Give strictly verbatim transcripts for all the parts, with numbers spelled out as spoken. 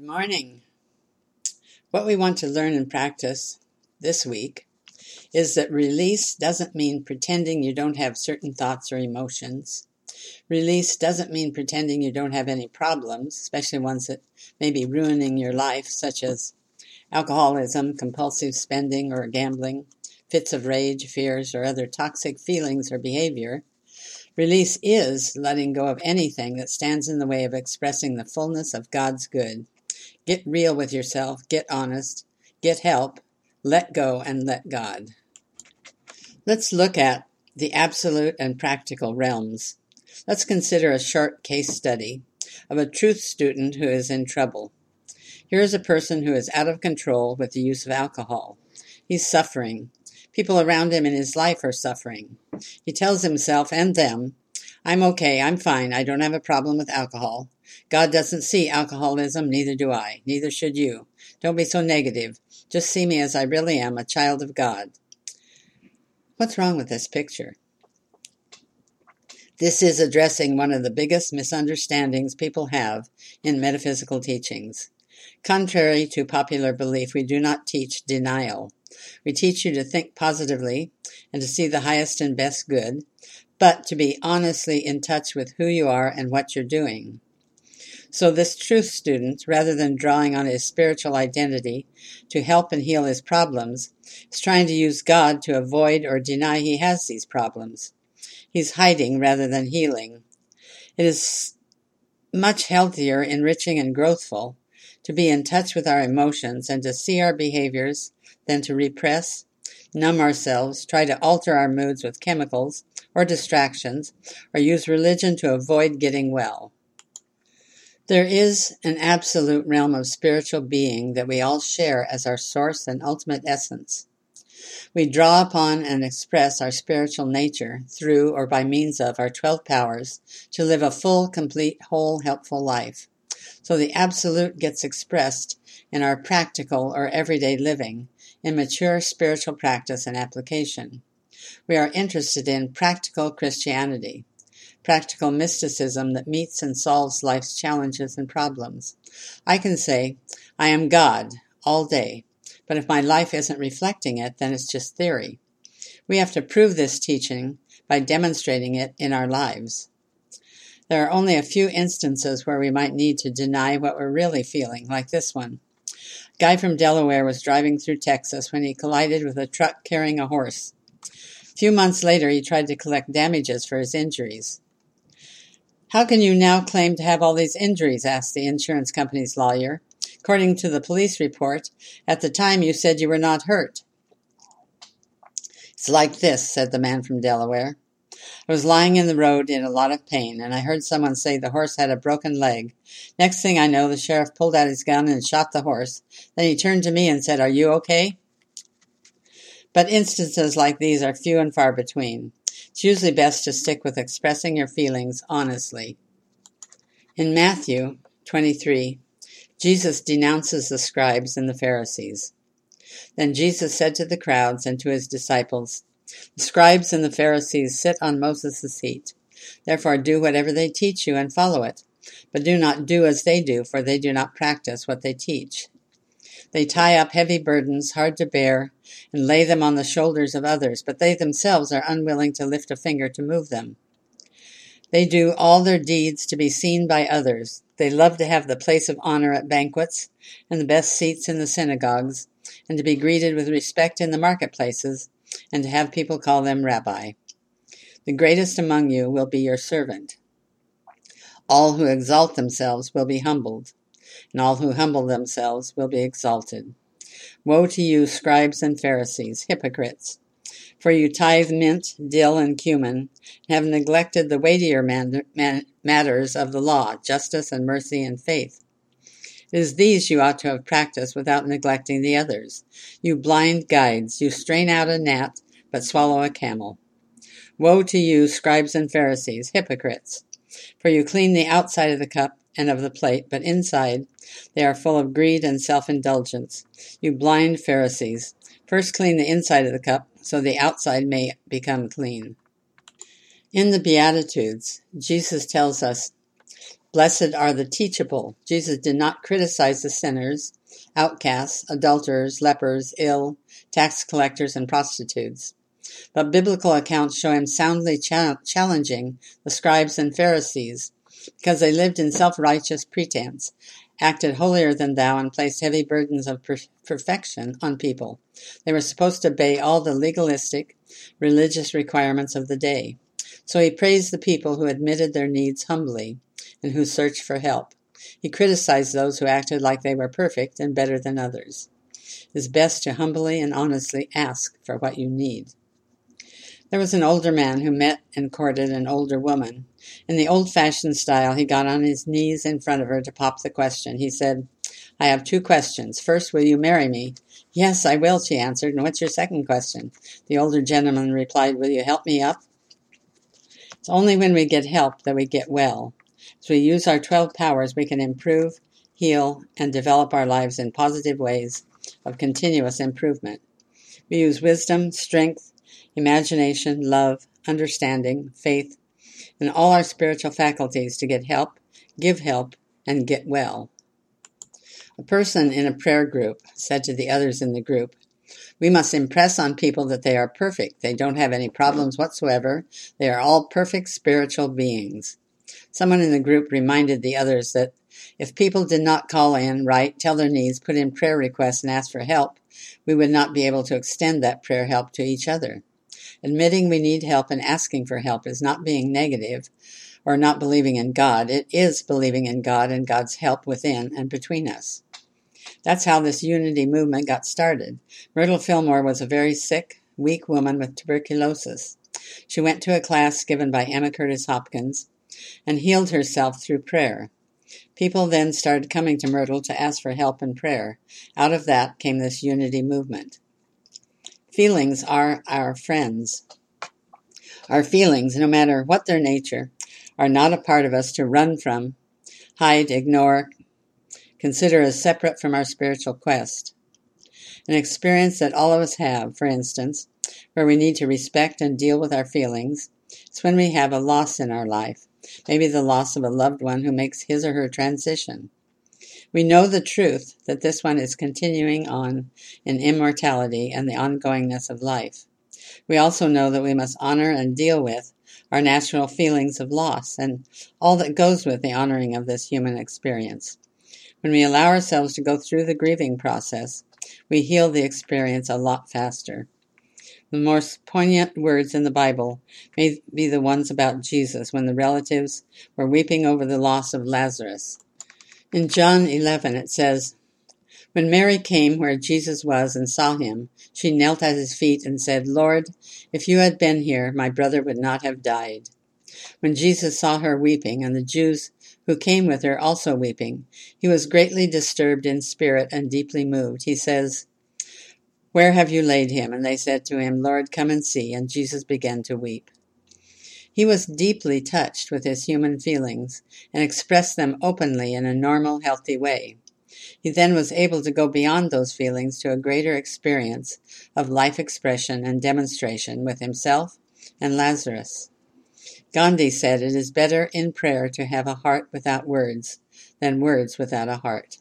morning. What we want to learn and practice this week is that release doesn't mean pretending you don't have certain thoughts or emotions. Release doesn't mean pretending you don't have any problems, especially ones that may be ruining your life, such as alcoholism, compulsive spending or gambling, fits of rage, fears, or other toxic feelings or behavior. Release is letting go of anything that stands in the way of expressing the fullness of God's good. Get real with yourself, get honest, get help, let go, and let God. Let's look at the absolute and practical realms. Let's consider a short case study of a truth student who is in trouble. Here is a person who is out of control with the use of alcohol. He's suffering. People around him in his life are suffering. He tells himself and them, I'm okay, I'm fine, I don't have a problem with alcohol. God doesn't see alcoholism, neither do I. Neither should you. Don't be so negative. Just see me as I really am, a child of God. What's wrong with this picture? This is addressing one of the biggest misunderstandings people have in metaphysical teachings. Contrary to popular belief, we do not teach denial. We teach you to think positively and to see the highest and best good, but to be honestly in touch with who you are and what you're doing. So this truth student, rather than drawing on his spiritual identity to help and heal his problems, is trying to use God to avoid or deny he has these problems. He's hiding rather than healing. It is much healthier, enriching, and growthful to be in touch with our emotions and to see our behaviors than to repress, numb ourselves, try to alter our moods with chemicals or distractions, or use religion to avoid getting well. There is an absolute realm of spiritual being that we all share as our source and ultimate essence. We draw upon and express our spiritual nature through or by means of our twelve powers to live a full, complete, whole, helpful life. So the absolute gets expressed in our practical or everyday living, in mature spiritual practice and application. We are interested in practical Christianity, practical mysticism that meets and solves life's challenges and problems. I can say, I am God all day, but if my life isn't reflecting it, then it's just theory. We have to prove this teaching by demonstrating it in our lives. There are only a few instances where we might need to deny what we're really feeling, like this one. A guy from Delaware was driving through Texas when he collided with a truck carrying a horse. A few months later, he tried to collect damages for his injuries. How can you now claim to have all these injuries? Asked the insurance company's lawyer. According to the police report, at the time you said you were not hurt. It's like this, said the man from Delaware. I was lying in the road in a lot of pain, and I heard someone say the horse had a broken leg. Next thing I know, the sheriff pulled out his gun and shot the horse. Then he turned to me and said, Are you okay? But instances like these are few and far between. It's usually best to stick with expressing your feelings honestly. In Matthew twenty-three, Jesus denounces the scribes and the Pharisees. Then Jesus said to the crowds and to his disciples, The scribes and the Pharisees sit on Moses' seat. Therefore do whatever they teach you and follow it. But do not do as they do, for they do not practice what they teach. They tie up heavy burdens, hard to bear, and lay them on the shoulders of others, but they themselves are unwilling to lift a finger to move them. They do all their deeds to be seen by others. They love to have the place of honor at banquets and the best seats in the synagogues, and to be greeted with respect in the marketplaces, and to have people call them rabbi. The greatest among you will be your servant. All who exalt themselves will be humbled, and all who humble themselves will be exalted. Woe to you, scribes and Pharisees, hypocrites! For you tithe mint, dill, and cumin, and have neglected the weightier man- man- matters of the law, justice and mercy and faith. It is these you ought to have practiced without neglecting the others. You blind guides, you strain out a gnat, but swallow a camel. Woe to you, scribes and Pharisees, hypocrites! For you clean the outside of the cup and of the plate, but inside they are full of greed and self-indulgence. You blind Pharisees, first clean the inside of the cup, so the outside may become clean. In the Beatitudes, Jesus tells us, Blessed are the teachable. Jesus did not criticize the sinners, outcasts, adulterers, lepers, ill, tax collectors, and prostitutes. But biblical accounts show him soundly cha- challenging the scribes and Pharisees because they lived in self-righteous pretense, acted holier than thou, and placed heavy burdens of per- perfection on people. They were supposed to obey all the legalistic, religious requirements of the day. So he praised the people who admitted their needs humbly and who searched for help. He criticized those who acted like they were perfect and better than others. It is best to humbly and honestly ask for what you need. There was an older man who met and courted an older woman. In the old-fashioned style, he got on his knees in front of her to pop the question. He said, I have two questions. First, will you marry me? Yes, I will, she answered. And what's your second question? The older gentleman replied, will you help me up? It's only when we get help that we get well. As we use our twelve powers, we can improve, heal, and develop our lives in positive ways of continuous improvement. We use wisdom, strength, imagination, love, understanding, faith, and all our spiritual faculties to get help, give help, and get well. A person in a prayer group said to the others in the group, we must impress on people that they are perfect. They don't have any problems whatsoever. They are all perfect spiritual beings. Someone in the group reminded the others that if people did not call in, write, tell their needs, put in prayer requests, and ask for help, we would not be able to extend that prayer help to each other. Admitting we need help and asking for help is not being negative or not believing in God. It is believing in God and God's help within and between us. That's how this unity movement got started. Myrtle Fillmore was a very sick, weak woman with tuberculosis. She went to a class given by Emma Curtis Hopkins and healed herself through prayer. People then started coming to Myrtle to ask for help and prayer. Out of that came this unity movement. Feelings are our friends. Our feelings, no matter what their nature, are not a part of us to run from, hide, ignore, consider as separate from our spiritual quest. An experience that all of us have, for instance, where we need to respect and deal with our feelings, is when we have a loss in our life, maybe the loss of a loved one who makes his or her transition. We know the truth that this one is continuing on in immortality and the ongoingness of life. We also know that we must honor and deal with our natural feelings of loss and all that goes with the honoring of this human experience. When we allow ourselves to go through the grieving process, we heal the experience a lot faster. The most poignant words in the Bible may be the ones about Jesus when the relatives were weeping over the loss of Lazarus. In John eleven it says, when Mary came where Jesus was and saw him, she knelt at his feet and said, Lord, if you had been here, my brother would not have died. When Jesus saw her weeping, and the Jews who came with her also weeping, he was greatly disturbed in spirit and deeply moved. He says, where have you laid him? And they said to him, Lord, come and see. And Jesus began to weep. He was deeply touched with his human feelings and expressed them openly in a normal, healthy way. He then was able to go beyond those feelings to a greater experience of life expression and demonstration with himself and Lazarus. Gandhi said, it is better in prayer to have a heart without words than words without a heart.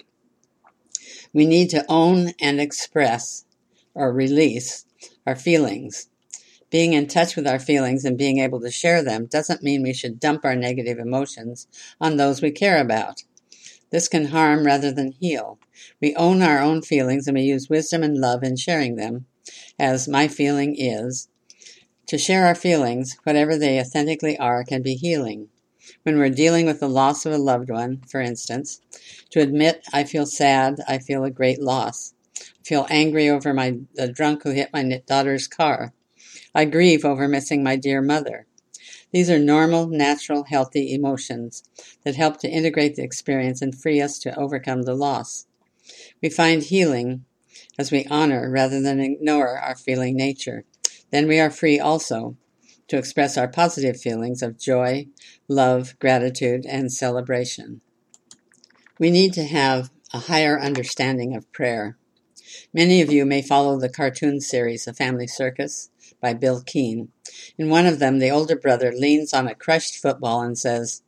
We need to own and express or release our feelings. Being in touch with our feelings and being able to share them doesn't mean we should dump our negative emotions on those we care about. This can harm rather than heal. We own our own feelings and we use wisdom and love in sharing them, as my feeling is. To share our feelings, whatever they authentically are, can be healing. When we're dealing with the loss of a loved one, for instance, to admit, I feel sad, I feel a great loss. I feel angry over my the drunk who hit my daughter's car. I grieve over missing my dear mother. These are normal, natural, healthy emotions that help to integrate the experience and free us to overcome the loss. We find healing as we honor rather than ignore our feeling nature. Then we are free also to express our positive feelings of joy, love, gratitude, and celebration. We need to have a higher understanding of prayer. Many of you may follow the cartoon series, The Family Circus, by Bill Keane. In one of them, the older brother leans on a crushed football and says,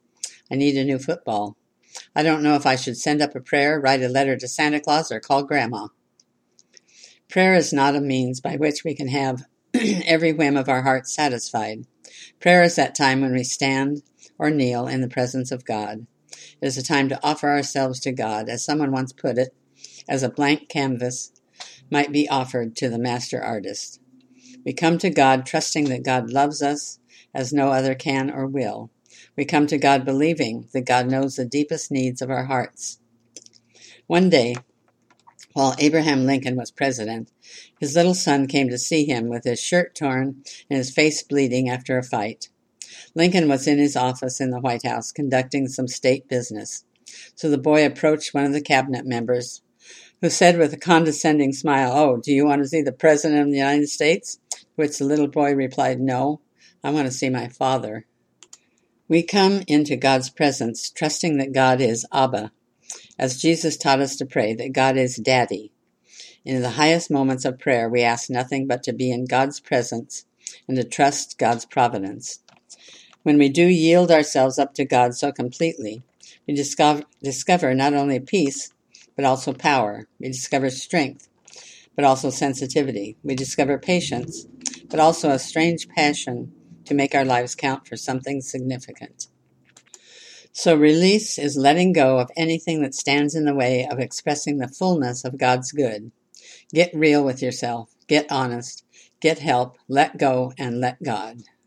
I need a new football. I don't know if I should send up a prayer, write a letter to Santa Claus, or call Grandma. Prayer is not a means by which we can have every whim of our hearts satisfied. Prayer is that time when we stand or kneel in the presence of God. It is a time to offer ourselves to God, as someone once put it, as a blank canvas might be offered to the master artist. We come to God trusting that God loves us as no other can or will. We come to God believing that God knows the deepest needs of our hearts. One day, while Abraham Lincoln was president, his little son came to see him with his shirt torn and his face bleeding after a fight. Lincoln was in his office in the White House conducting some state business. So the boy approached one of the cabinet members, who said with a condescending smile, "Oh, do you want to see the President of the United States?" To which the little boy replied, "No, I want to see my father." We come into God's presence trusting that God is Abba, as Jesus taught us to pray, that God is Daddy. In the highest moments of prayer, we ask nothing but to be in God's presence and to trust God's providence. When we do yield ourselves up to God so completely, we discover, discover not only peace, but also power. We discover strength, but also sensitivity. We discover patience, but also a strange passion to make our lives count for something significant. So release is letting go of anything that stands in the way of expressing the fullness of God's good. Get real with yourself. Get honest. Get help. Let go and let God.